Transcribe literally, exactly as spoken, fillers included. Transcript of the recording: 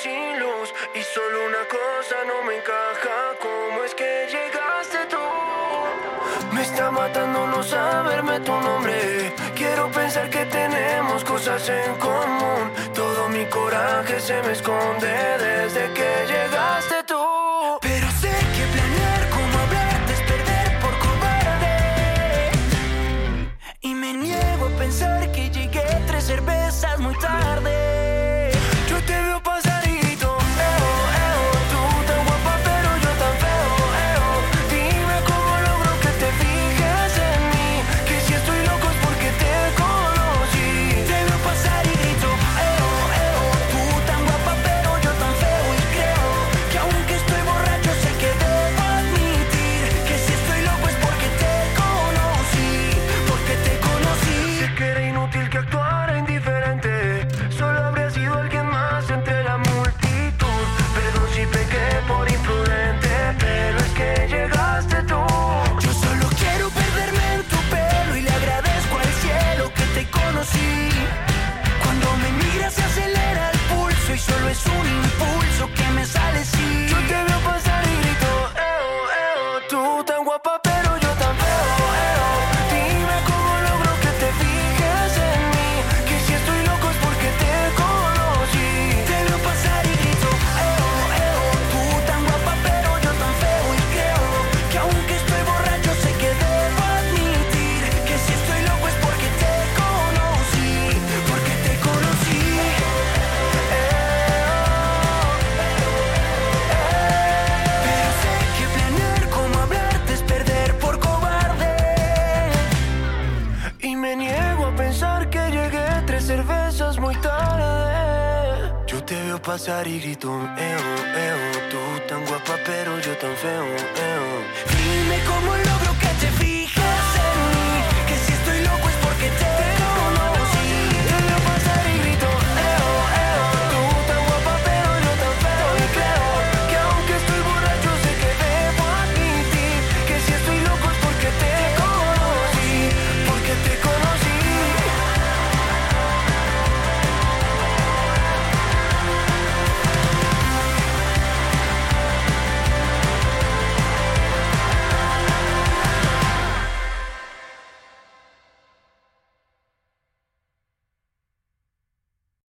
sin luz y solo una cosa no me encaja. ¿Cómo es que llegaste tú? Me está matando no saberme tu nombre. Quiero pensar que tenemos cosas en común. Todo mi coraje se me esconde desde que llegaste tú. Pero sé que planear como hablarte es perder por cobarde. Y me niego a pensar que llegué tres cervezas muy tarde. Yo te veo pasar y grito, eo, eo, tú tan guapa pero yo tan feo, eo. Dime cómo logro que te fijes en mí, que si estoy loco es porque te conocí. Te veo pasar y grito, eo, eo, tú tan guapa pero yo tan feo. Y creo que aunque estoy borracho sé que debo admitir que si estoy loco es porque te conocí, porque te conocí. Sé que era inútil que actuara indiferente, solo habría sido alguien más entre la multitud. Perdón si pequé por imprudente, pero es que llegaste tú. Yo solo quiero perderme en tu pelo y le agradezco al cielo que te conocí. Cuando me miras se acelera el pulso y solo es un impulso que me sale así. Yo te veo pasar y grito, eo, eo, tú tan guapa pero yo tan feo, eo. Dime cómo logro que te fijes en mí, que si estoy loco es porque te conocí. Te veo pasar y grito, eo, eo, tú tan guapa pero yo tan feo. Y creo que aunque estoy borracho sé que debo admitir que si estoy loco es porque te conocí, porque te conocí. Pero sé que planear como hablarte es perder por cobarde. Y me niego a pensar que llegué tres cervezas muy tarde. Yo te veo pasar y grito, eo, eo, tú tan guapa pero yo tan feo, eo. Dime cómo logro que te fijes